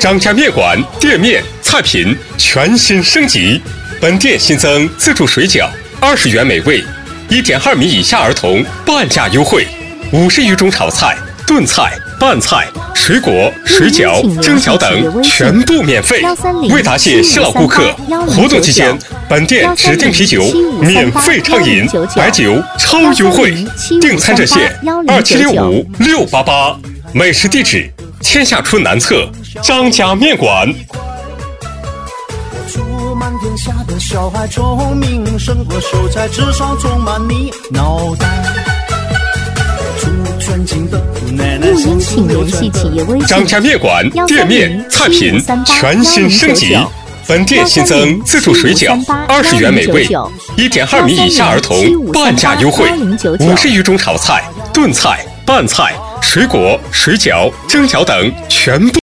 张家面馆店面菜品全新升级，本店新增自助水饺，20元每位，1.2米以下儿童半价优惠，50余种炒菜、炖菜、拌菜、水果、水饺、蒸饺等全部免费。为答谢新老顾客，活动期间本店指定啤酒免费畅饮，白酒超优惠。订餐热线2765-688，美食地址天下春南侧张家面馆。 满天下的小孩聪明胜过秀才，智商充满你脑袋。 录音请联系企业微信。 张家面馆店面菜品全新升级，本店新增自助水饺，20元每位，1.2米以下儿童半价优惠，50余种炒菜、炖菜、拌菜、水果、水饺、蒸饺等全部。